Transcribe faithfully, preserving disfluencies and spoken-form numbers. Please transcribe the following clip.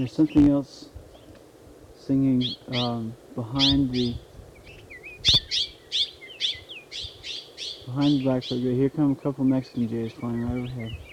There's something else singing um, behind the behind the blackbird. Here come a couple Mexican jays flying right overhead.